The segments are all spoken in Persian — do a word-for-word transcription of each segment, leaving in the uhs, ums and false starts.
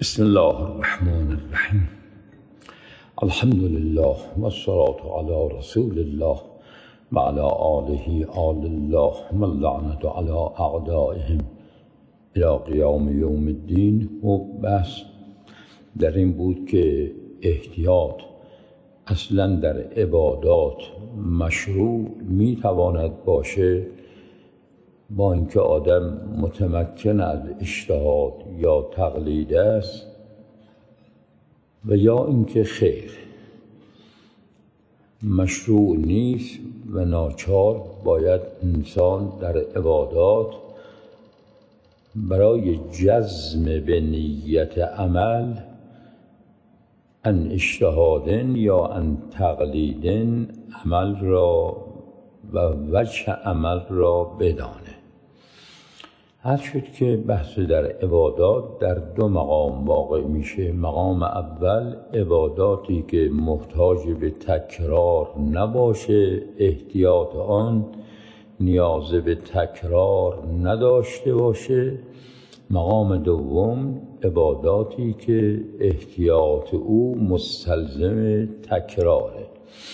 بسم الله الرحمن الرحیم. الحمد لله و الصلاة علی رسول الله و علی آله آل الله و اللعنة علی اعدائهم الی قیام یوم الدین. و بس در این بود که احتیاط اصلا در عبادات مشروع می تواند باشه، با اینکه آدم متمکن از اجتهاد یا تقلید است، و یا اینکه خیر مشروع نیست و ناچار باید انسان در عبادات برای جزم به نیت عمل ان اجتهادن یا ان تقلیدن عمل را و وجه عمل را بدانه. هر شد که بحث در عبادات در دو مقام واقع میشه. مقام اول عباداتی که محتاج به تکرار نباشه، احتیاط آن نیاز به تکرار نداشته باشه. مقام دوم عباداتی که احتیاط او مستلزم تکراره.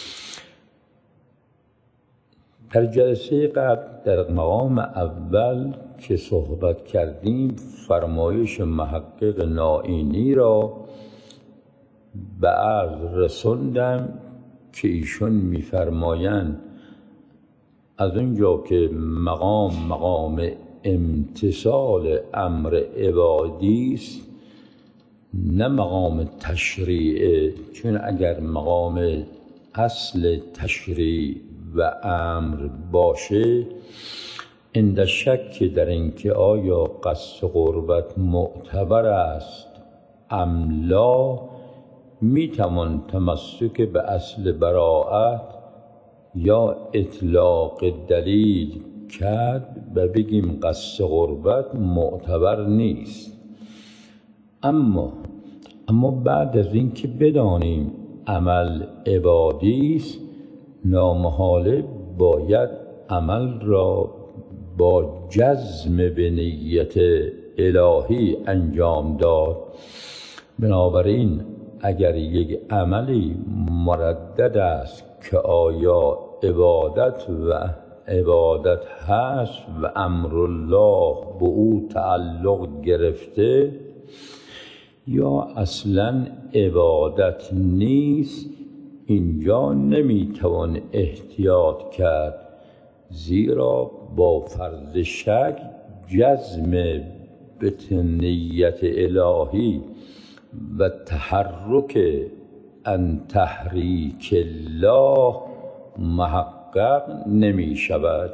در جلسه قبل در مقام اول که صحبت کردیم، فرمایش محقق نائینی را به عرض رسوندم که ایشون می‌فرمایند از اونجا که مقام مقام امتثال امر عبادی است نه مقام تشریعه، چون اگر مقام اصل تشریع و امر باشه، عند شک در اینکه آیا قصد قربت معتبر است ام لا، میتوان تمسک به اصل براءت یا اطلاق دلیل کرد و بگیم قصد قربت معتبر نیست. اما اما بعد از اینکه بدانیم عمل عبادی است، نامحاله باید عمل را با جزم به نیت الهی انجام داد. بنابراین اگر یک عملی مردد است که آیا عبادت و عبادت هست و امر الله به او تعلق گرفته یا اصلا عبادت نیست، اینجا نمیتوان احتیاط کرد، زیرا با فرض شک جزم به نیت الهی و تحرک ان تحریک الله محقق نمی شود.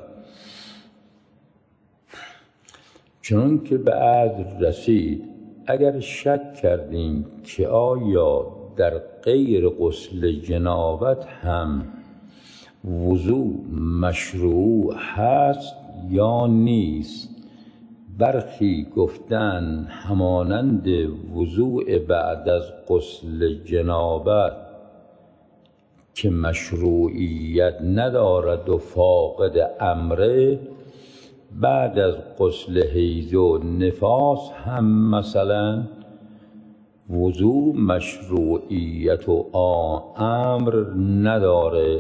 چون که به عرض رسید اگر شک کردیم که آیا در غیر غسل جنابت هم وضوء مشروع هست یا نیست، برخی گفتن همانند وضوء بعد از غسل جنابت که مشروعیت ندارد و فاقد امره، بعد از غسل حیض و نفاس هم مثلا وضوء مشروعیت و امر نداره.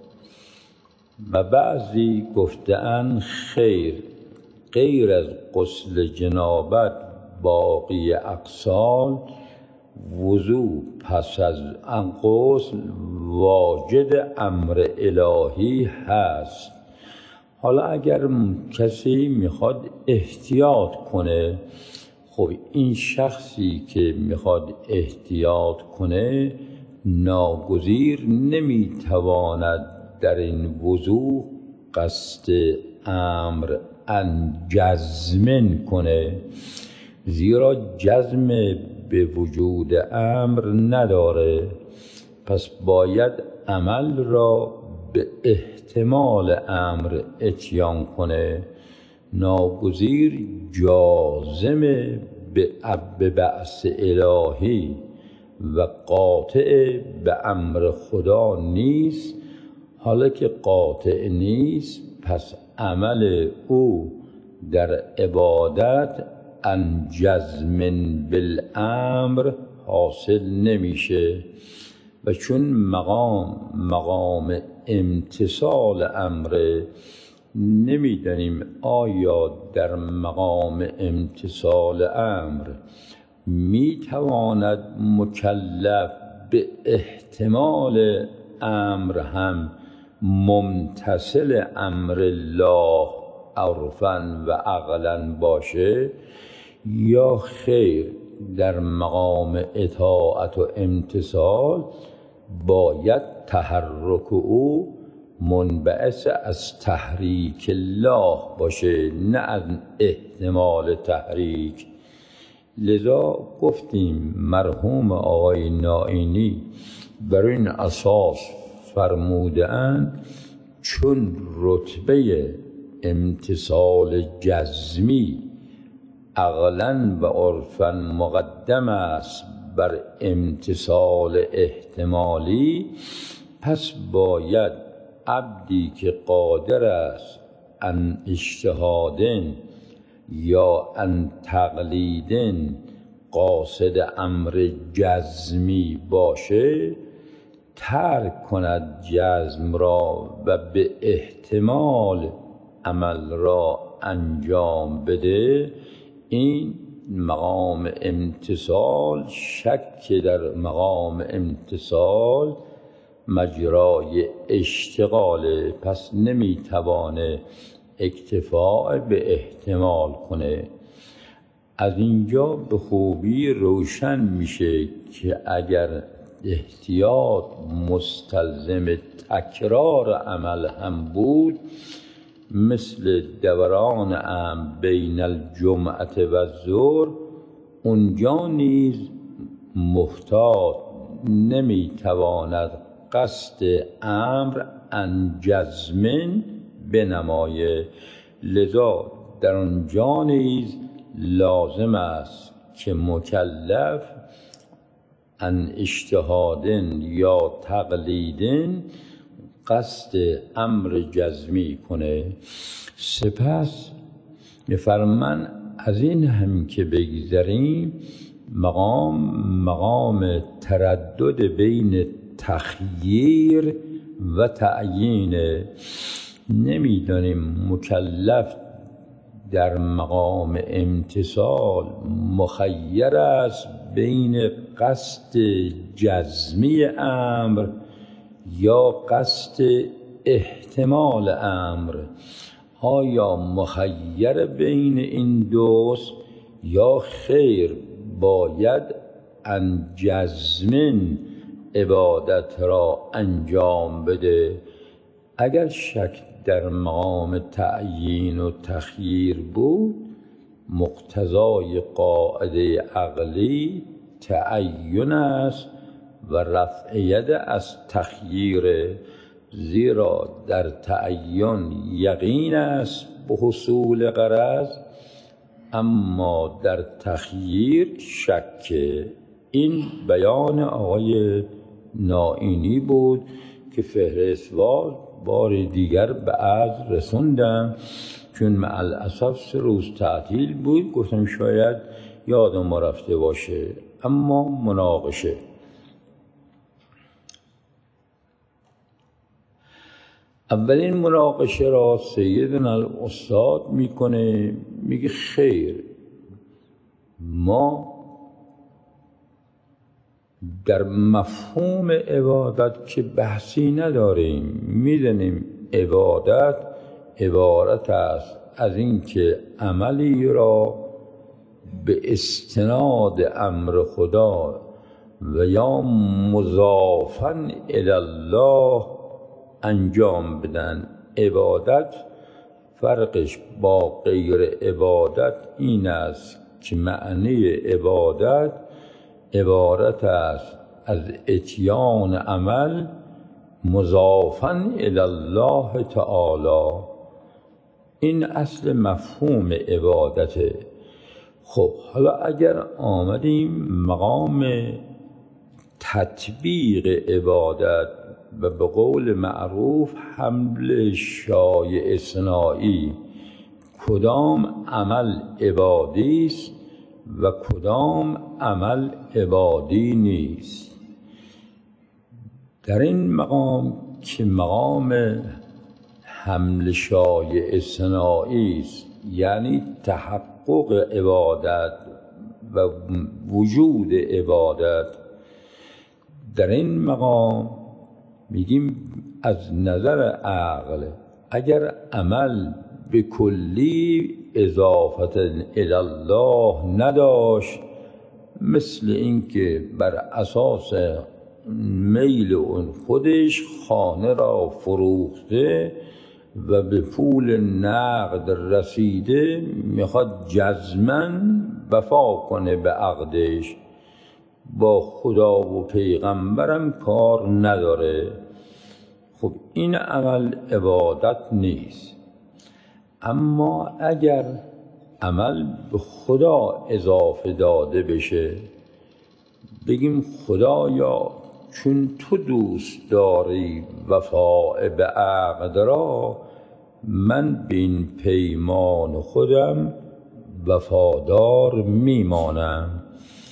و بعضی گفتن خیر، غیر از غسل جنابت باقی اغسال وضوء پس از آن غسل واجد امر الهی هست. حالا اگر کسی میخواد احتیاط کنه، خب این شخصی که میخواد احتیاط کنه ناگزیر نمیتواند در این وضوع قصد امر ان جزمن کنه، زیرا جزم به وجود امر نداره. پس باید عمل را به احتمال امر اتیان کنه، ناگزیر جازم به بعث الهی و قاطع به امر خدا نیست. حالا که قاطع نیست، پس عمل او در عبادت عن جزم بالامر حاصل نمیشه و چون مقام مقام امتثال امره، نمیدانیم آیا در مقام امتثال امر میتواند مکلف به احتمال امر هم ممتثل امر الله عرفاً و عقلاً باشه، یا خیر در مقام اطاعت و امتثال باید تحرک او منبعث از تحریک الله باشه، نه از احتمال تحریک. لذا گفتیم مرحوم آقای نائینی بر این اساس فرمودند چون رتبه امتثال جزمی عقلاً و عرفاً مقدم است بر امتثال احتمالی، پس باید عبدی که قادر است ان اجتهادن یا ان تقلیدن قاصد امر جزمی باشه، ترک کند جزم را و به احتمال عمل را انجام بده. این مقام امتثال شک در مقام امتثال مجرای اشتغاله، پس نمیتوانه اکتفاء به احتمال کنه. از اینجا به خوبی روشن میشه که اگر احتیاط مستلزم تکرار عمل هم بود، مثل دوران ام بین الجمعه و الظهر، اونجا نیز محتاط نمیتواند قصد امر عن جزم بنمایه. لذا در آنجا نیز لازم است که مکلف عن اجتهادن یا تقلیدن قصد امر جزمی کنه. سپس می‌فرمان از این هم که بگذریم، مقام مقام تردد بین تخییر و تعیین. نمیدانیم مکلف در مقام امتثال مخیر است بین قصد جزمی امر یا قصد احتمال امر. آیا مخیر بین این دوست یا خیر باید عن جزم عبادت را انجام بده؟ اگر شک در مقام تعیین و تخییر بود، مقتضای قاعده عقلی تعین است و رفع ید از تخییر، زیرا در تعین یقین است به حصول غرض، اما در تخییر شک. این بیان آقای نائینی بود که فهرستوار بار دیگر به عرض رسوندم، چون مع الاسف سه روز تعطیل بود، گفتم شاید یادم ما رفته باشه. اما مناقشه اولین مناقشه را سیدنا الاستاد میکنه، میگه خیر، ما در مفهوم عبادت که بحثی نداریم، میدونیم عبادت عبارت است از این که عملی را به استناد امر خدا و یا مضافاً الی الله انجام بدن. عبادت فرقش با غیر عبادت این است که معنی عبادت عبارت است از اتیان عمل مضافاً الی الله تعالی. این اصل مفهوم عبادته. خب حالا اگر آمدیم مقام تطبیق عبادت و به قول معروف حمل شایع صناعی، کدام عمل عبادی است و کدام عمل عبادی نیست. در این مقام که مقام حمل شایعه ثنایی است، یعنی تحقق عبادت و وجود عبادت، در این مقام میگیم از نظر عقل اگر عمل به کلی اضافت الی الله نداشت، مثل اینکه بر اساس میل اون خودش خانه را فروخته و به پول نقد رسیده، میخواد جزماً وفا کنه به عقدش، با خدا و پیغمبرم کار نداره. خب این عمل عبادت نیست. اما اگر عمل به خدا اضافه داده بشه، بگیم خدایا چون تو دوست داری وفا به عقد را، من به این پیمان خودم وفادار میمانم.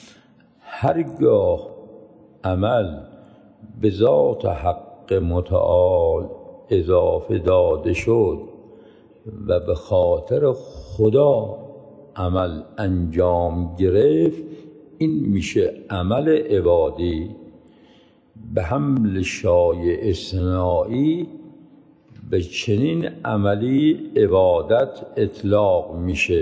هرگاه عمل به ذات حق متعال اضافه داده شد و به خاطر خدا عمل انجام گرفت، این میشه عمل عبادی. به حمل شایعه ثنایی به چنین عملی عبادت اطلاق میشه.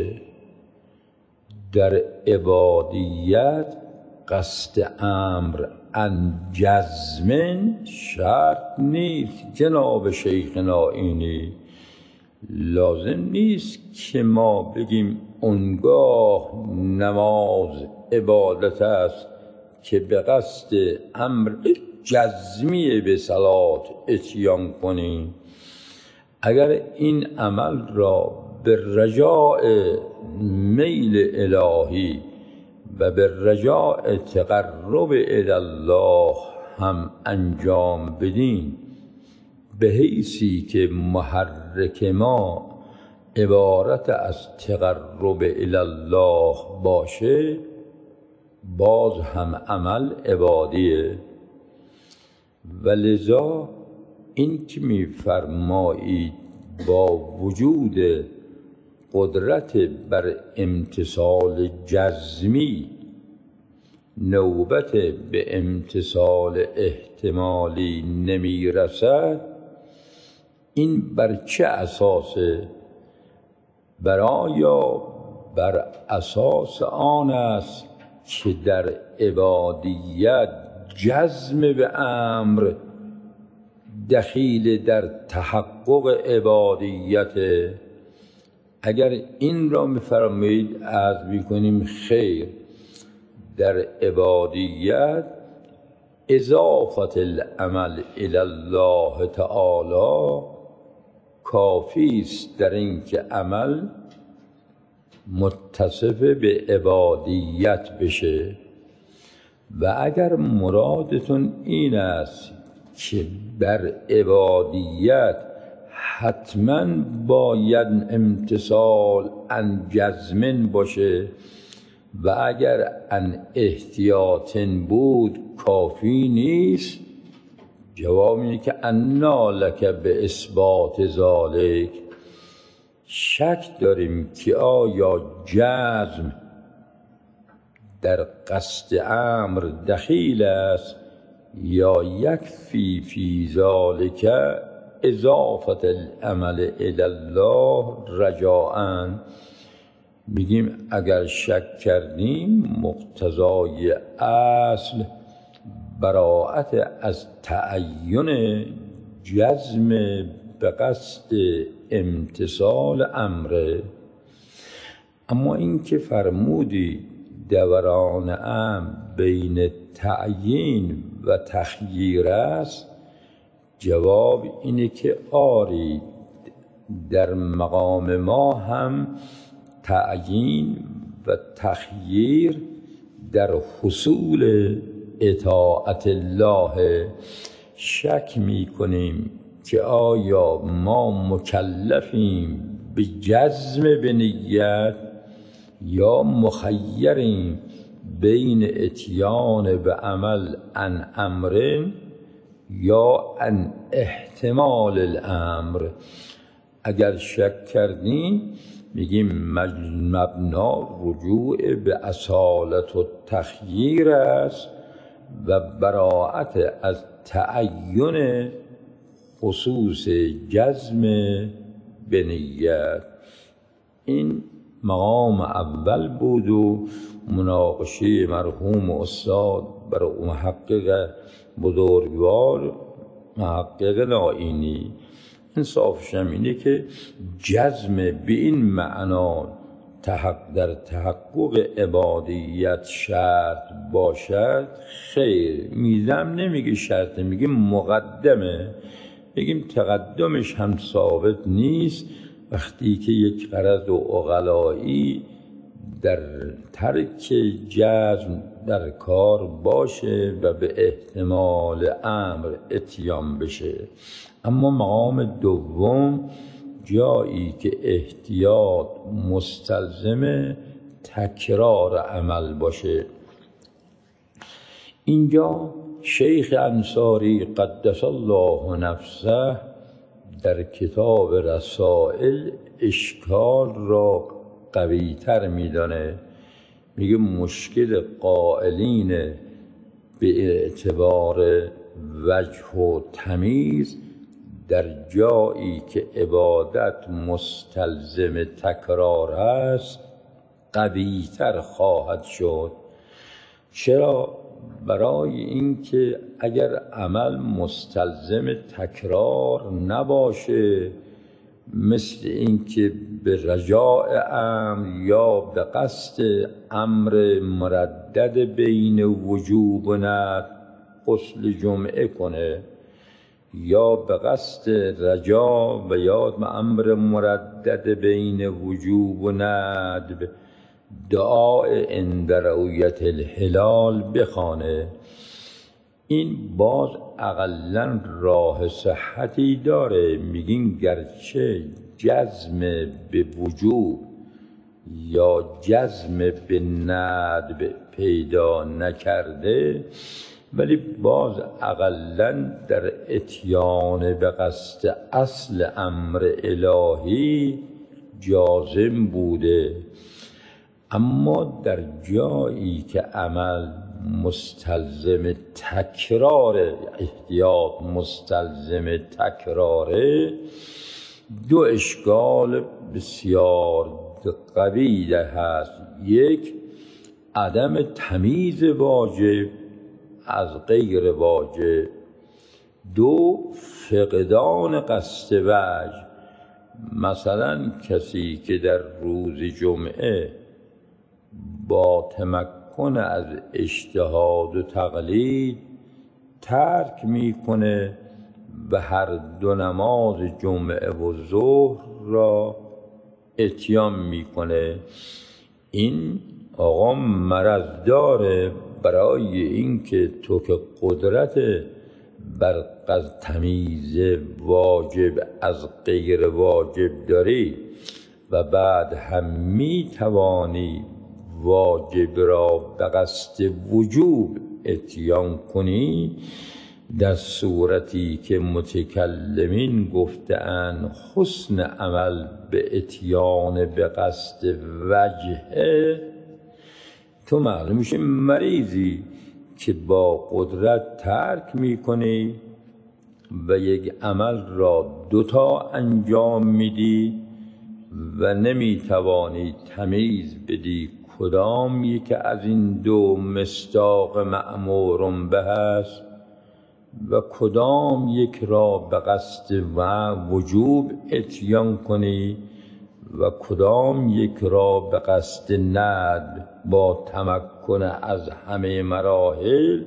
در عبادیت قصد امر ان جزمن شرط نیست. جناب شیخنا اینی لازم نیست که ما بگیم اونگاه نماز عبادت است که به قصد امر جزمی به صلات اتیان کنیم. اگر این عمل را به رجاء میل الهی و به رجاء تقرب الی الله هم انجام بدیم، به حیثی که محرک ما عبارت از تقرب الی الله باشه، باز هم عمل عبادیه. و لذا این که می فرمایید با وجود قدرت بر امتثال جزمی نوبت به امتثال احتمالی نمی رسد، این بر چه اساسه؟ بر آیا بر اساس آن است که در عبادیت جزم به امر دخیل در تحقق عبادیت؟ اگر این را می‌فرمایید عرض می‌کنیم خیر، در عبادیت اضافت العمل الی الله تعالی کافی است در این که عمل متصف به عبادیت بشه. و اگر مرادتون این است که بر عبادیت حتما باید امتثال ان جزمن باشه و اگر ان احتیاطن بود کافی نیست، جواب اینه که انا لک به اثبات ذالک. شک داریم که آیا جزم در قصد امر دخیل است یا یکفی فی ذالک اضافت العمل الی الله رجاءً. میگیم اگر شک کردیم مقتضای اصل براءت از تعین جزم به قصد امتثال امره. اما این که فرمودی دوران امر بین تعیین و تخییر است، جواب اینه که آری، در مقام ما هم تعیین و تخییر در حصول اطاعت الله. شک می کنیم که آیا ما مکلفیم به جزم به نیت یا مخیریم بین اتیان به عمل عن امر یا عن احتمال الامر. اگر شک کردیم میگیم مبنا رجوع به اصالت و تخییر است و براءت از تعین خصوص جزم به نیت. این مقام اول بود و مناقشه مرحوم استاد برای محقق بزرگوار محقق نائینی. انصافش هم اینه که جزم به این معنا تحق در تحقق عبادیت شرط باشد، خیر. میزم نمیگه شرط، میگه مقدمه. بگیم تقدمش هم ثابت نیست وقتی که یک غرض و عقلایی در ترک جزم در کار باشه و به احتمال امر اتیان بشه. اما مقام دوم جایی که احتیاط مستلزم تکرار عمل باشه. اینجا شیخ انصاری قدس الله نفسه در کتاب رسائل اشکال را قوی تر میدانه. میگه مشکل قائلین به اعتبار وجه و تمیز در جایی که عبادت مستلزم تکرار است قوی تر خواهد شد. چرا؟ برای اینکه اگر عمل مستلزم تکرار نباشه، مثل اینکه به رجاء امر یا به قصد امر مردد بین وجوب و ندب غسل جمعه کنه، یا به قصد رجا و یا امر مردد بین وجوب و ندب دعای عند رؤیت الهلال بخوانه، این باز اقلن راه صحتی داره. میگین گرچه جزم به وجوب یا جزم به ندب پیدا نکرده، ولی باز اقلن در اتیان به قصد اصل امر الهی جازم بوده. اما در جایی که عمل مستلزم تکرار، احتیاط مستلزم تکراره، دو اشکال بسیار قوی هست. یک، عدم تمییز واجب از غیر واجب. دو، فقدان قصد وجه. مثلا کسی که در روز جمعه با تمکن از اجتهاد و تقلید ترک میکنه و هر دو نماز جمعه و ظهر را اتیان میکنه، این آقا مرض داره. برای اینکه تو که قدرت بر تمییز واجب از غیر واجب داری و بعد هم میتوانی واجب را به قصد وجوب اتیان کنی، در صورتی که متکلمین گفتند حسن عمل به اتیان به قصد وجهه، تو معلوم میشه مریضی که با قدرت ترک میکنی و یک عمل را دوتا انجام میدی و نمیتوانی تمیز بدی کدام یک از این دو مصداق مأمور به است و کدام یک را به قصد و وجوب اتیان کنی و کدام یک را به قصد ندب با تمکن از همه مراحل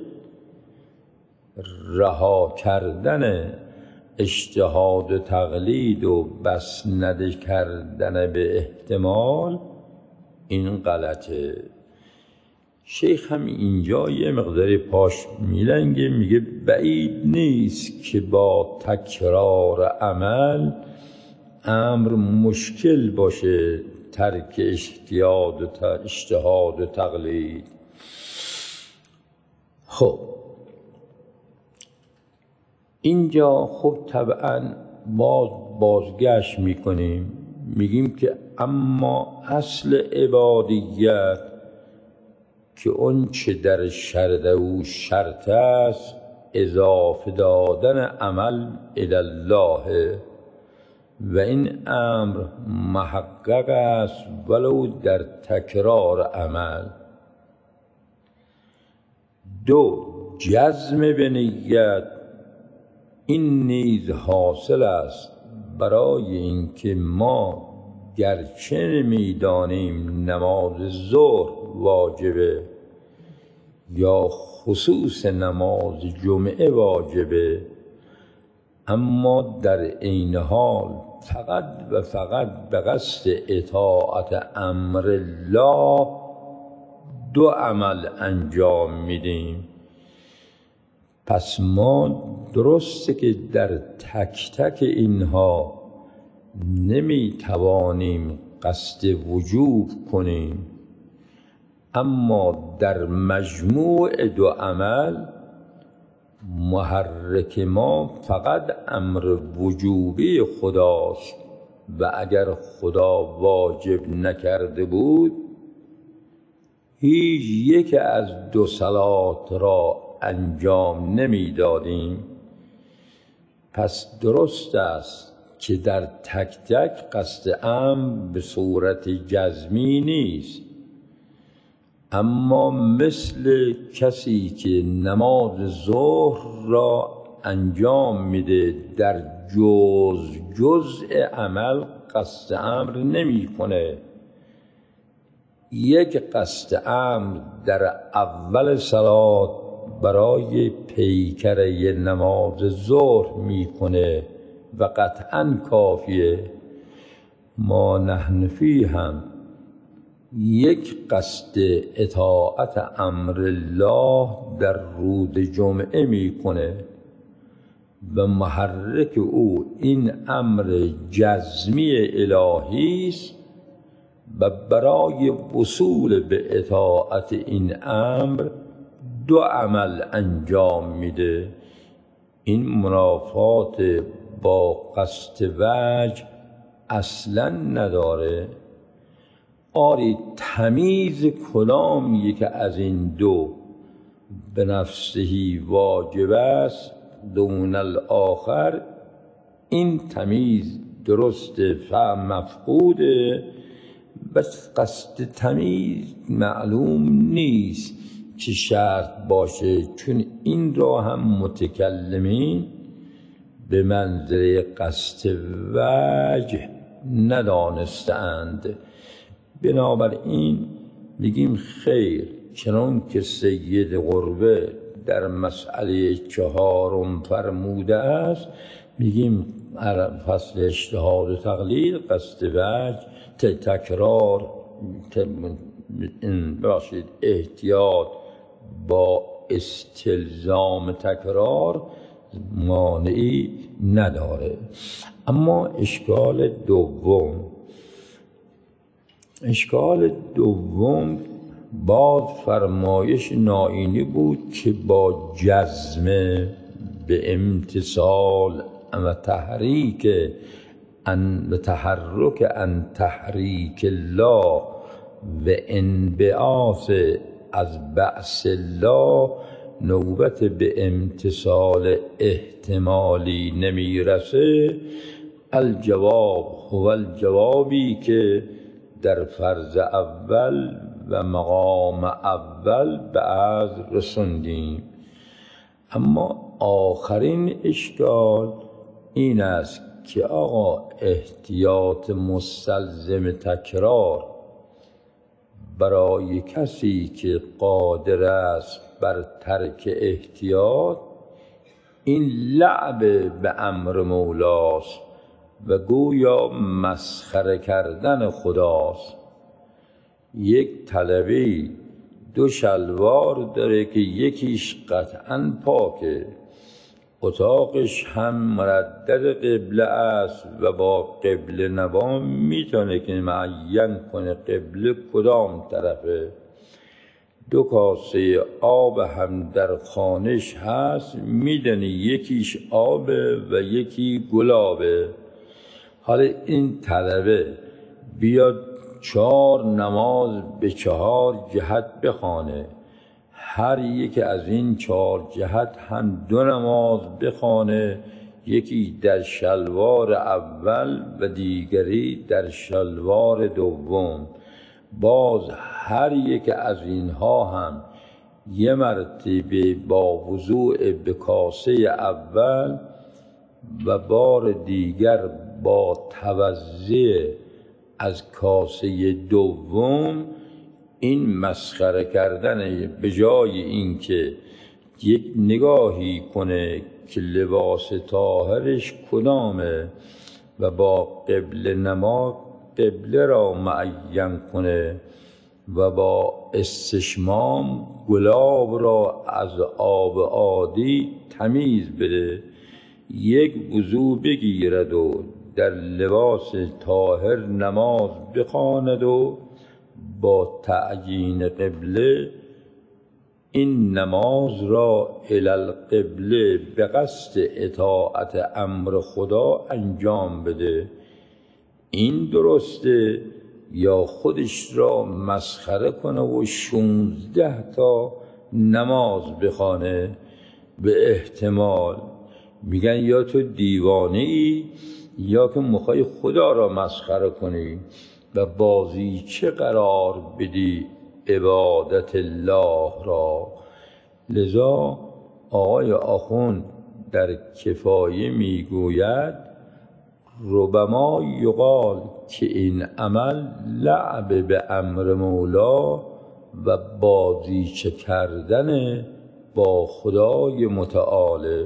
رها کردن اجتهاد و تقلید و بس نده کردن به احتمال، این غلطه. شیخ هم اینجا یه مقداری پاش میلنگه، میگه بعید نیست که با تکرار عمل امر مشکل باشه ترک اجتهاد و اجتهاد و تقلید. خب اینجا خب طبعا باز بازگشت میکنیم، میگیم که اما اصل عبادیت که اون چه در شرط او شرط است اضافه دادن عمل الی الله و این امر محقق است ولو در تکرار عمل. دو، جزم به نیت این نیز حاصل است برای اینکه ما گرچه نمی‌دانیم نماز ظهر واجبه یا خصوص نماز جمعه واجبه، اما در عین حال فقط و فقط به قصد اطاعت امر الله دو عمل انجام میدیم. پس ما درسته که در تک تک اینها نمیتوانیم قصد وجوب کنیم، اما در مجموع دو عمل محرک ما فقط امر وجوبی خداست و اگر خدا واجب نکرده بود هیچ یک از دو صلات را انجام نمیدادیم. پس درست است که در تک تک قصد امر به صورت جزمی نیست، اما مثل کسی که نماز ظهر را انجام میده در جز جزء عمل قصد امر نمی کنه. یک قصد امر در اول صلات برای پیکره نماز ظهر میکنه و قطعا کافیه. ما نحن فی هم یک قصد اطاعت امر الله در روز جمعه میکنه و محرک او این امر جزمی الهی است و برای وصول به اطاعت این امر دو عمل انجام میده. این منافات با قصد وجه اصلا نداره. آری تمیز کلامی که از این دو به نفسهی واجب است دون الاخر، این تمیز درسته فهم مفقوده، بس قصد تمیز معلوم نیست چه شرط باشه، چون این را هم متکلمین به منظره قصد وجه ندانستند. بنابراین میگیم خیر، چنان که سید قربه در مسئله چهارم فرموده است، میگیم فصل اجتهاد و تقلید قصد وجه تکرار باشید، احتیاط با استلزام تکرار مانعی نداره. اما اشکال دوم اشکال دوم باز فرمایش نائینی بود که با جزم به امتصال و تحریک ان و تحرک ان تحریک الله و انبعاث از بعث الله نوبت به امتصال احتمالی نمیرسه. الجواب هو الجوابی که در فرض اول و مقام اول به از رسوندیم. اما آخرین اشکال این است که آقا احتیاط مستلزم تکرار برای کسی که قادر است بر ترک احتیاط این لعب به امر مولاست و گویا مسخره کردن خداست. یک طلبی دو شلوار داره که یکیش قطعاً پاکه، اتاقش هم مردد قبله است و با قبله نوا میتونه که معین کنه قبله کدام طرفه. دو کاسه آب هم در خانش هست، میدونه یکیش آبه و یکی گلابه. حالا این طلبه بیاد چهار نماز به چهار جهت بخوانه، هر یک از این چهار جهت هم دو نماز بخوانه، یکی در شلوار اول و دیگری در شلوار دوم. باز هر یک از اینها هم یه مرتبه با وضوء به کاسه اول و بار دیگر با توضیع از کاسه دوم. این مسخره کردن به جای اینکه یک نگاهی کنه که لباس طاهرش کدامه و با قبله نما قبله را معین کنه و با استشمام گلاب را از آب عادی تمیز بده، یک وضو بگیرد و در لباس طاهر نماز بخواند و با تعیین قبله این نماز را الی القبله به قصد اطاعت امر خدا انجام بده. این درسته یا خودش را مسخره کنه و شونزده تا نماز بخوانه؟ به احتمال میگن یا تو دیوانه ای یا که میخوای خدا را مسخره کنی و بازیچه قرار بدی عبادت الله را. لذا آقای آخوند در کفایه میگوید ربما یقال که این عمل لعب به امر مولا و بازیچه کردن با خدای متعال.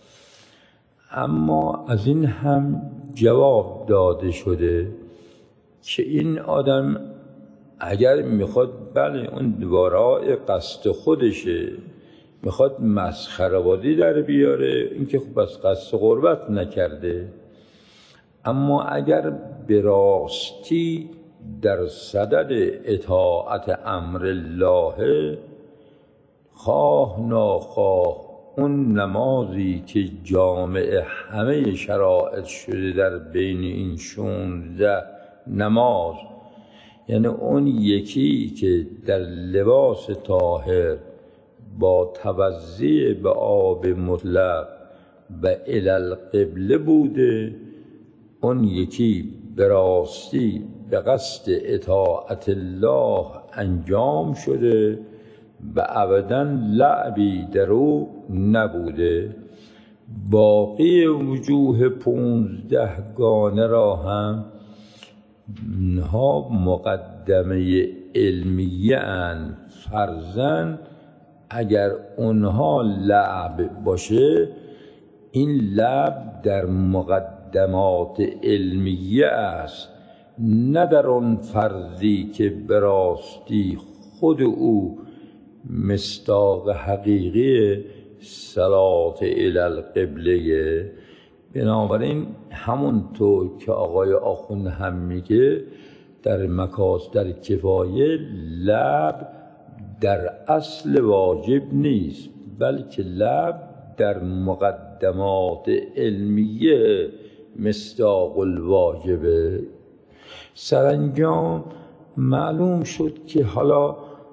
اما از این هم جواب داده شده که این آدم اگر میخواد بله اون ورای قصد خودشه، میخواد مسخره بازی در بیاره، این که خب از قصد قربت نکرده. اما اگر به راستی در صدد اطاعت امر الله، خواه ناخواه اون نمازی که جامع همه شرائط شده در بین این شونزده نماز، یعنی اون یکی که در لباس طاهر با توضیع به آب مطلق و الی القبله بوده، اون یکی به راستی به قصد اطاعت الله انجام شده و ابداً لعبی در او نبوده. باقی وجوه پونزده گانه را هم اینها مقدمه علمیه اند. فرضاً اگر اونها لعب باشه، این لعب در مقدمات علمیه است، نه در اون فرضی که به راستی خود او مصداق حقیقی صلات الی القبله. بنابراین همونطور که آقای آخوند هم میگه در مکاس در کفایه لعب در اصل واجب نیست، بلکه لعب در مقدمات علمیه مصداق الواجبه. سرانجام معلوم شد که حالا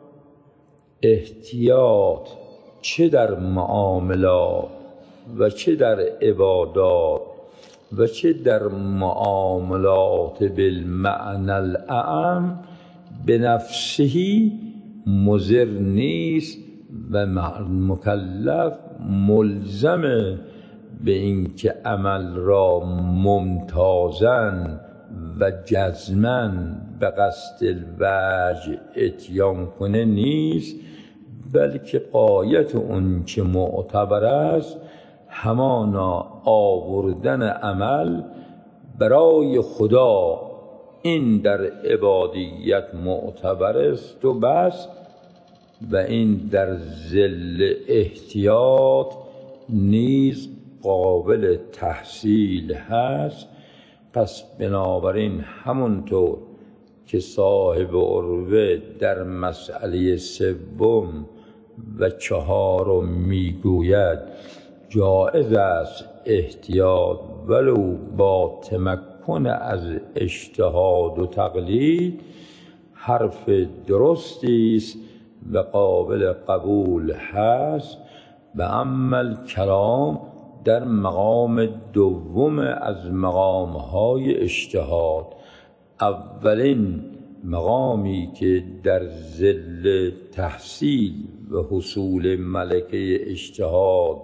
احتیاط چه در معاملات و چه در عبادات و چه در معاملات بالمعنى الاعم به نفسهی مضر نیست و مکلف ملزم به این که عمل را ممتازن و جزمن به قصد الوجه اتیان کنه نیست، بلکه غایت اون که معتبر است همانا آوردن عمل برای خدا. این در عبادیت معتبر است و بس، و این در ذل احتیاط نیز قابل تحصیل هست، پس بنابراین همونطور که صاحب عروه در مسئله سوم و چهارم میگوید جایز است احتیاط ولو با تمکن از اجتهاد و تقلید، حرف درستی است و قابل قبول هست. و اما الکلام در مقام دوم از مقامهای اجتهاد، اولین مقامی که در ظل تحصیل و حصول ملکه اجتهاد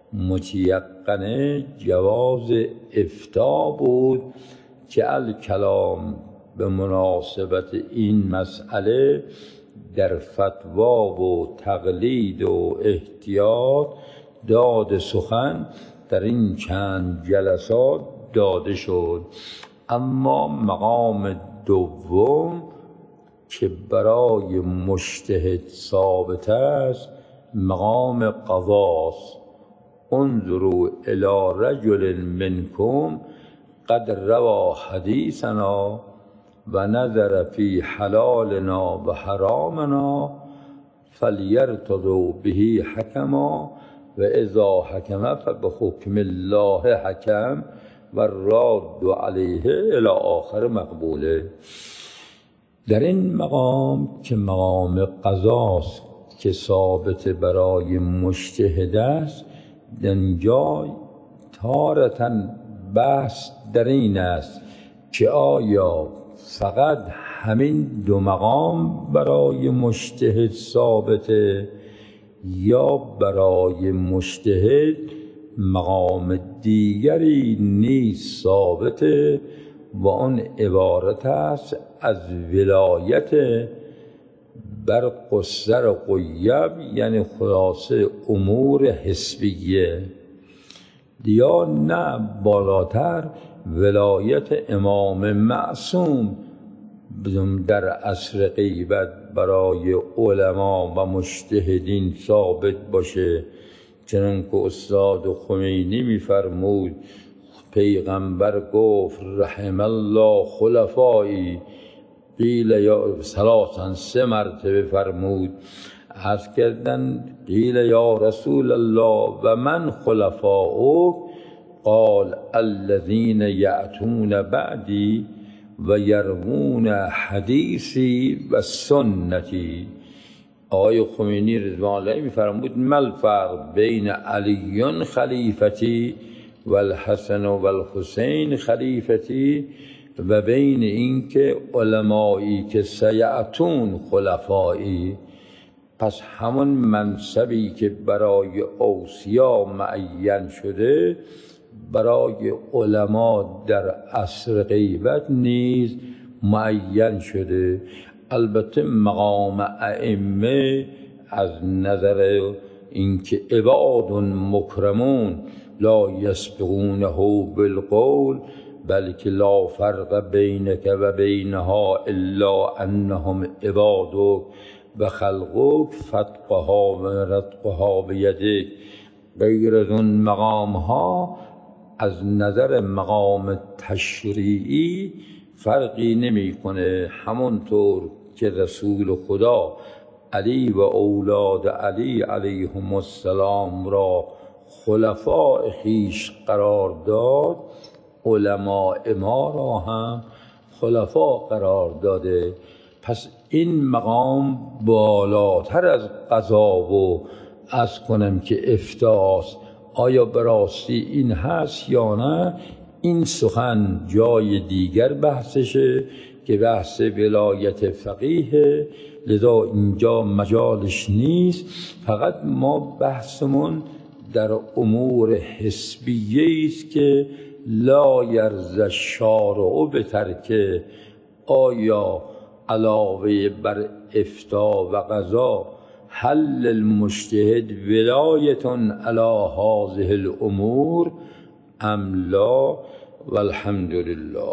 متیقنه جواز افتاء بود که الکلام به مناسبت این مسئله در فتوا و تقلید و احتیاط داد سخن در این چند جلسات داده شد. اما مقام دوم که برای مجتهد ثابت است مقام قضاست. انظروا الی رجل منکم قد روى حدیثنا و نظر فی حلالنا و حرامنا فلیرتضوا به حکما و اذا حکم فبحکم الله حکم و راد علیه الی آخر مقبوله. در این مقام که مقام قضاست که ثابت برای مجتهد است، در اینجا تارةً بحث در این است که آیا فقط همین دو مقام برای مجتهد ثابته یا برای مجتهد مقام دیگری نیز ثابته و آن عبارت است از ولایت بر قصر قیب، یعنی خلاصه امور حسبیه، یا نه بالاتر ولایت امام معصوم در عصر غیبت برای علما و مجتهدین ثابت باشه. چنانکه استاد خمینی می‌فرمود پیغمبر گفت رحم الله خلفایی، قیل یا ثلاثاً سه مرتبه فرمود. عرض کردن قیل یا رسول الله و من خلفاؤک؟ قال الذین یأتون بعدی و یروون حدیثی و سنتی. آقای خمینی رضوان الله می‌فرمود ما الفرق بین علی خلیفتی و الحسن و الحسین خلیفتی و بین اینکه علمایی که سیأتون خلفایی. پس همون منصبی که برای اوصیا معین شده برای علما در عصر غیبت نیز معین شده. البته مقام ائمه از نظر اینکه عباد مکرمون لا یسبقونه بالقول بلکه لا فرق بینک و بینها الا انهم عبادک و خلقک فتقها و رتقها بیدک. غیر از اون مقام ها از نظر مقام تشریعی فرقی نمی کنه. همونطور که رسول خدا علی و اولاد علی علیهم السلام را خلفاء خویش قرار داد، علماء ما را هم خلفاء قرار داده. پس این مقام بالاتر از قضا و از کنم که افتاست. آیا براستی این هست یا نه؟ این سخن جای دیگر بحثشه که بحث ولایت فقیه، لذا اینجا مجالش نیست. فقط ما بحثمون در امور حسبیه است که لا یرضی الشارع بترک. آیا علاوه بر افتاء و قضا حل المجتهد ولایت علی هذه الامور ام لا؟ والحمد لله.